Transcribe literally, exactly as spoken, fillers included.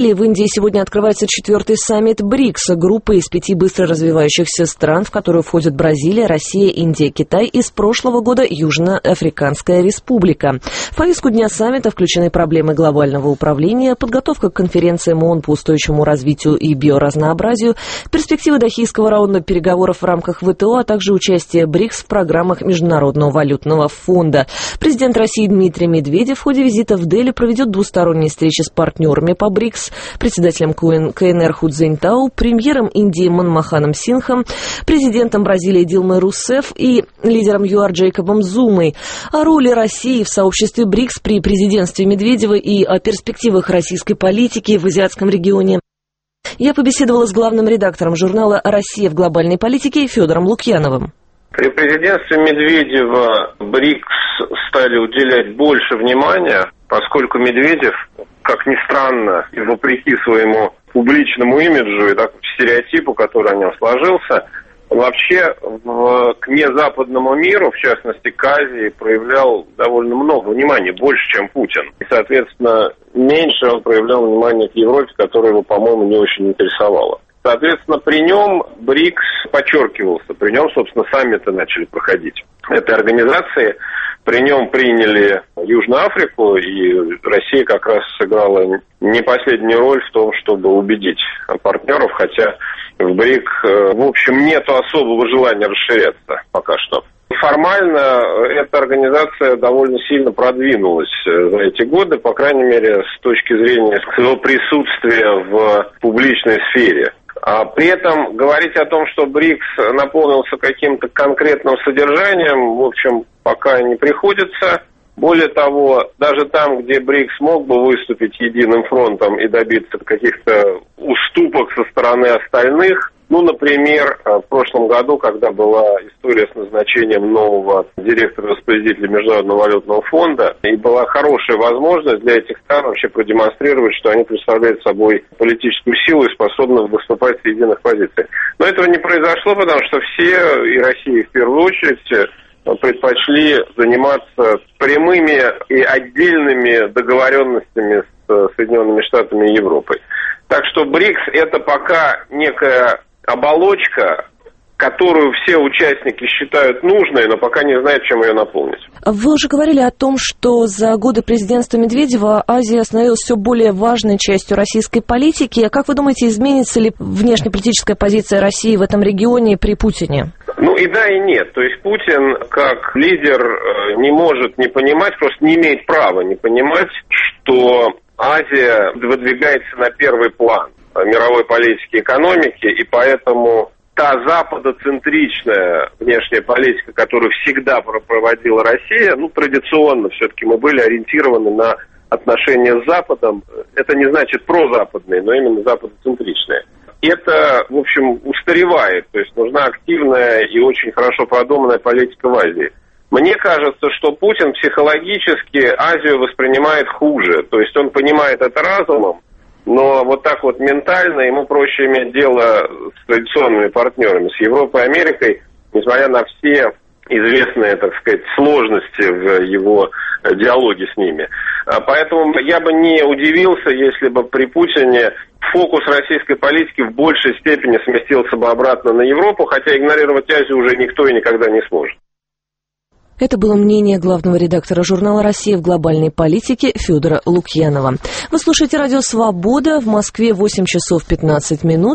В Индии сегодня открывается четвертый саммит БРИКС, группы из пяти быстро развивающихся стран, в которую входят Бразилия, Россия, Индия, Китай и с прошлого года Южноафриканская Республика. В повестку дня саммита включены проблемы глобального управления, подготовка к конференциям ООН по устойчивому развитию и биоразнообразию, перспективы Дохийского раунда переговоров в рамках ВТО, а также участие БРИКС в программах Международного валютного фонда. Президент России Дмитрий Медведев в ходе визита в Дели проведет двусторонние встречи с партнерами по БРИКС, председателем КНР Худзиньтау, премьером Индии Манмоханом Синхом, президентом Бразилии Дилмой Русефф и лидером ЮАР Джейкобом Зумой. О роли России в сообществе БРИКС при президентстве Медведева и о перспективах российской политики в азиатском регионе я побеседовала с главным редактором журнала «Россия в глобальной политике» Федором Лукьяновым. При президентстве Медведева БРИКС стали уделять больше внимания, поскольку Медведев, как ни странно, и вопреки своему публичному имиджу и так, стереотипу, который о нем сложился, вообще в, к незападному миру, в частности к Азии, проявлял довольно много внимания, больше, чем Путин. И, соответственно, меньше он проявлял внимание к Европе, которая его, по-моему, не очень интересовала. Соответственно, при нем БРИКС подчеркивался, при нем, собственно, саммиты начали проходить этой организации. При нем приняли Южную Африку, и Россия как раз сыграла не последнюю роль в том, чтобы убедить партнеров, хотя в БРИК, в общем, нет особого желания расширяться пока что. Формально эта организация довольно сильно продвинулась за эти годы, по крайней мере, с точки зрения своего присутствия в публичной сфере. А при этом говорить о том, что БРИКС наполнился каким-то конкретным содержанием, в общем, пока не приходится. Более того, даже там, где БРИКС мог бы выступить единым фронтом и добиться каких-то уступок со стороны остальных, ну, например, в прошлом году, когда была история с назначением нового директора-распорядителя Международного валютного фонда, и была хорошая возможность для этих стран вообще продемонстрировать, что они представляют собой политическую силу и способны выступать в единых позициях. Но этого не произошло, потому что все, и Россия в первую очередь, предпочли заниматься прямыми и отдельными договоренностями с Соединенными Штатами и Европой. Так что БРИКС – это пока некая оболочка, которую все участники считают нужной, но пока не знают, чем ее наполнить. Вы уже говорили о том, что за годы президентства Медведева Азия становилась все более важной частью российской политики. Как вы думаете, изменится ли внешнеполитическая позиция России в этом регионе при Путине? Ну и да, и нет. То есть Путин как лидер не может не понимать, просто не имеет права не понимать, что Азия выдвигается на первый план мировой политики и экономики, и поэтому та западоцентричная внешняя политика, которую всегда проводила Россия, ну, традиционно все-таки мы были ориентированы на отношения с Западом. Это не значит прозападные, но именно западоцентричные. Это, в общем, устаревает, то есть нужна активная и очень хорошо продуманная политика в Азии. Мне кажется, что Путин психологически Азию воспринимает хуже, то есть он понимает это разумом, но вот так вот ментально ему проще иметь дело с традиционными партнерами, с Европой и Америкой, несмотря на все известные, так сказать, сложности в его диалоге с ними. Поэтому я бы не удивился, если бы при Путине фокус российской политики в большей степени сместился бы обратно на Европу, хотя игнорировать Азию уже никто и никогда не сможет. Это было мнение главного редактора журнала «Россия в глобальной политике» Федора Лукьянова. Вы слушаете радио «Свобода». В Москве восемь часов пятнадцать минут.